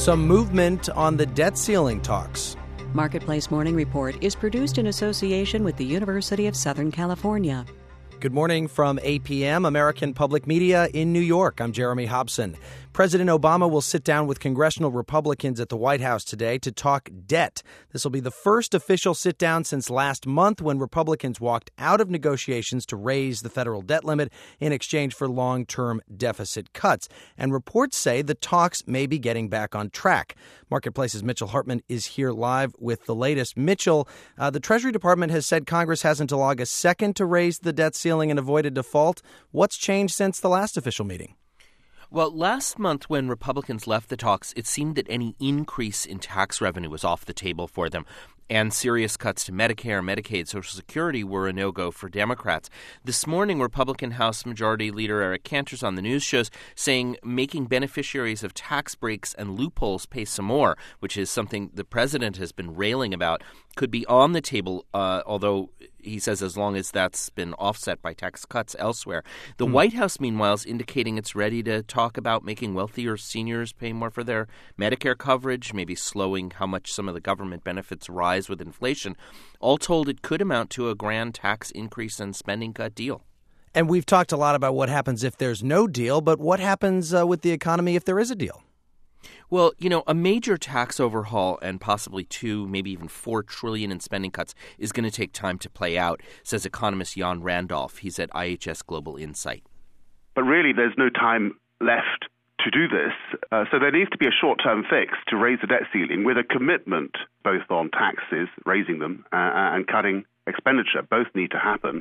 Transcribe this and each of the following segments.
some movement on the debt ceiling talks. Marketplace Morning Report is produced in association with the University of Southern California. Good morning from APM, American Public Media in New York. I'm Jeremy Hobson. President Obama will sit down with congressional Republicans at the White House today to talk debt. This will be the first official sit-down since last month when Republicans walked out of negotiations to raise the federal debt limit in exchange for long-term deficit cuts. And reports say the talks may be getting back on track. Marketplace's Mitchell Hartman is here live with the latest. Mitchell, the Treasury Department has said Congress has until August 2nd to raise the debt ceiling and avoid a default. What's changed since the last official meeting? Well, last month when Republicans left the talks, it seemed that any increase in tax revenue was off the table for them. And serious cuts to Medicare, Medicaid, Social Security were a no-go for Democrats. This morning, Republican House Majority Leader Eric Cantor's on the news shows saying making beneficiaries of tax breaks and loopholes pay some more, which is something the president has been railing about, could be on the table, although he says as long as that's been offset by tax cuts elsewhere. The White House, meanwhile, is indicating it's ready to talk about making wealthier seniors pay more for their Medicare coverage, maybe slowing how much some of the government benefits rise with inflation. All told, it could amount to a grand tax increase and spending cut deal. And we've talked a lot about what happens if there's no deal, but what happens with the economy if there is a deal? Well, a major tax overhaul and possibly 2, maybe even 4 trillion in spending cuts is going to take time to play out, says economist Jan Randolph. He's at IHS Global Insight. But really, there's no time left to do this. So there needs to be a short-term fix to raise the debt ceiling with a commitment both on taxes, raising them, and cutting expenditure. Both need to happen.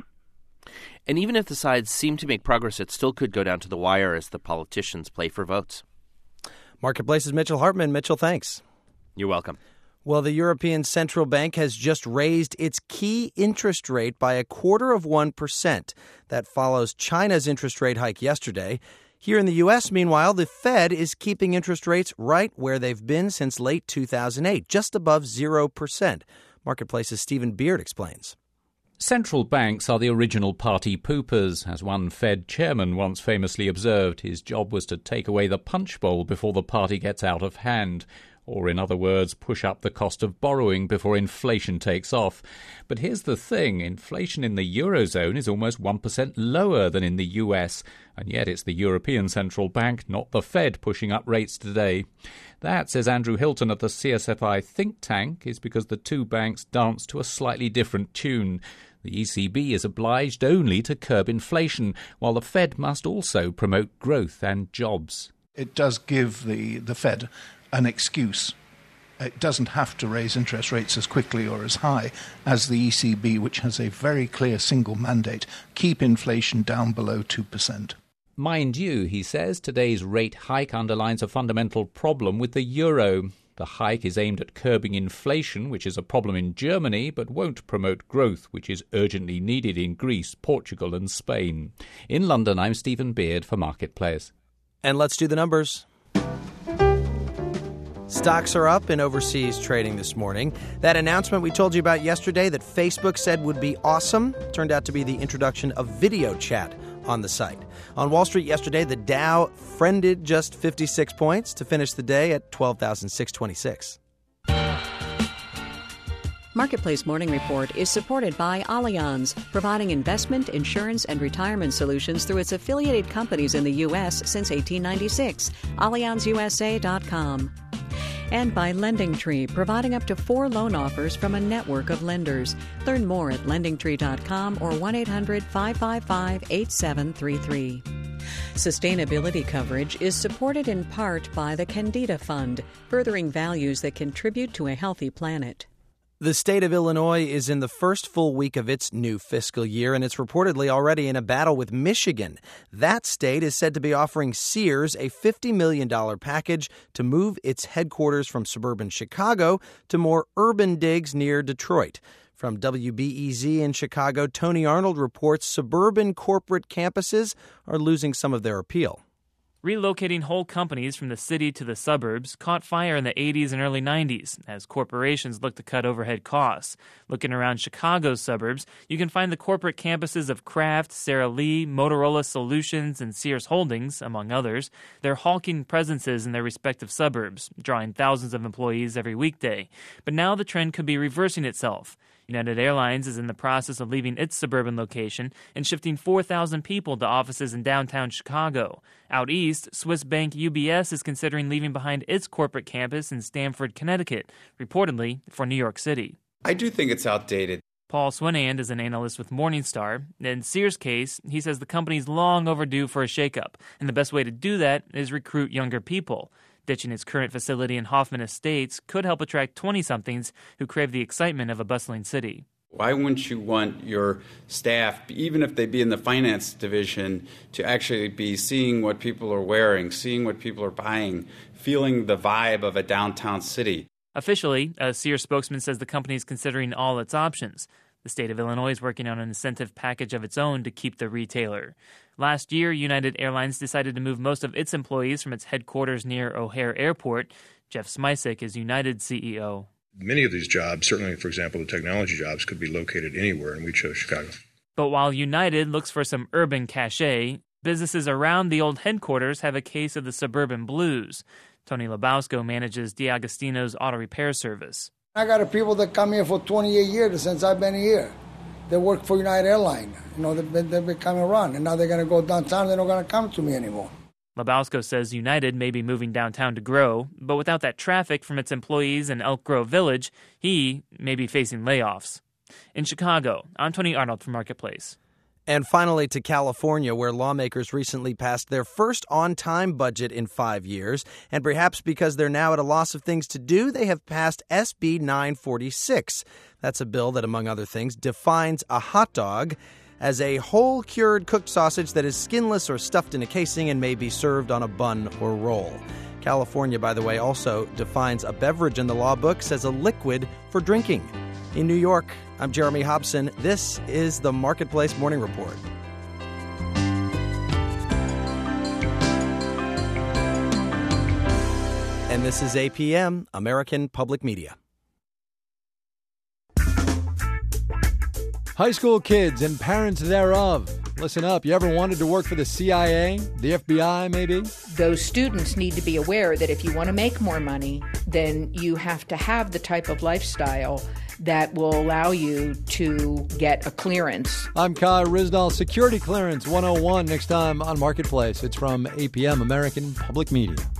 And even if the sides seem to make progress, it still could go down to the wire as the politicians play for votes. Marketplace's Mitchell Hartman. Mitchell, thanks. You're welcome. Well, the European Central Bank has just raised its key interest rate by 0.25%. That follows China's interest rate hike yesterday. Here in the U.S., meanwhile, the Fed is keeping interest rates right where they've been since late 2008, just above 0%. Marketplace's Stephen Beard explains. Central banks are the original party poopers. As one Fed chairman once famously observed, his job was to take away the punch bowl before the party gets out of hand. Or, in other words, push up the cost of borrowing before inflation takes off. But here's the thing, inflation in the Eurozone is almost 1% lower than in the US, and yet it's the European Central Bank, not the Fed, pushing up rates today. That, says Andrew Hilton at the CSFI think tank, is because the two banks dance to a slightly different tune. The ECB is obliged only to curb inflation, while the Fed must also promote growth and jobs. It does give the Fed an excuse. It doesn't have to raise interest rates as quickly or as high as the ECB, which has a very clear single mandate: keep inflation down below 2%. Mind you, he says, today's rate hike underlines a fundamental problem with the euro. The hike is aimed at curbing inflation, which is a problem in Germany, but won't promote growth, which is urgently needed in Greece, Portugal and Spain. In London, I'm Stephen Beard for Marketplace. And let's do the numbers. Stocks are up in overseas trading this morning. That announcement we told you about yesterday that Facebook said would be awesome turned out to be the introduction of video chat on the site. On Wall Street yesterday, the Dow friended just 56 points to finish the day at 12,626. Marketplace Morning Report is supported by Allianz, providing investment, insurance, and retirement solutions through its affiliated companies in the U.S. since 1896. AllianzUSA.com. And by LendingTree, providing up to 4 loan offers from a network of lenders. Learn more at LendingTree.com or 1-800-555-8733. Sustainability coverage is supported in part by the Candida Fund, furthering values that contribute to a healthy planet. The state of Illinois is in the first full week of its new fiscal year, and it's reportedly already in a battle with Michigan. That state is said to be offering Sears a $50 million package to move its headquarters from suburban Chicago to more urban digs near Detroit. From WBEZ in Chicago, Tony Arnold reports suburban corporate campuses are losing some of their appeal. Relocating whole companies from the city to the suburbs caught fire in the 80s and early 90s as corporations looked to cut overhead costs. Looking around Chicago's suburbs, you can find the corporate campuses of Kraft, Sara Lee, Motorola Solutions, and Sears Holdings, among others. They're hulking presences in their respective suburbs, drawing thousands of employees every weekday. But now the trend could be reversing itself. United Airlines is in the process of leaving its suburban location and shifting 4,000 people to offices in downtown Chicago. Out east, Swiss bank UBS is considering leaving behind its corporate campus in Stamford, Connecticut, reportedly for New York City. I do think it's outdated. Paul Swinand is an analyst with Morningstar. In Sears' case, he says the company's long overdue for a shakeup, and the best way to do that is recruit younger people. Ditching its current facility in Hoffman Estates could help attract 20-somethings who crave the excitement of a bustling city. Why wouldn't you want your staff, even if they be in the finance division, to actually be seeing what people are wearing, seeing what people are buying, feeling the vibe of a downtown city? Officially, a Sears spokesman says the company is considering all its options. The state of Illinois is working on an incentive package of its own to keep the retailer. Last year, United Airlines decided to move most of its employees from its headquarters near O'Hare Airport. Jeff Smisek is United's CEO. Many of these jobs, certainly, for example, the technology jobs, could be located anywhere, and we chose Chicago. But while United looks for some urban cachet, businesses around the old headquarters have a case of the suburban blues. Tony Lebowsko manages D'Agostino's auto repair service. I got people that come here for 28 years since I've been here. They work for United Airlines. They've been coming around, and now they're going to go downtown. They're not going to come to me anymore. Lebowsko says United may be moving downtown to grow, but without that traffic from its employees in Elk Grove Village, he may be facing layoffs. In Chicago, I'm Tony Arnold for Marketplace. And finally to California, where lawmakers recently passed their first on-time budget in 5 years. And perhaps because they're now at a loss of things to do, they have passed SB 946. That's a bill that, among other things, defines a hot dog as a whole cured cooked sausage that is skinless or stuffed in a casing and may be served on a bun or roll. California, by the way, also defines a beverage in the law books as a liquid for drinking. In New York, I'm Jeremy Hobson. This is the Marketplace Morning Report. And this is APM, American Public Media. High school kids and parents thereof. Listen up. You ever wanted to work for the CIA, the FBI, maybe? Those students need to be aware that if you want to make more money, then you have to have the type of lifestyle that will allow you to get a clearance. I'm Kai Ryssdal, Security Clearance 101, next time on Marketplace. It's from APM, American Public Media.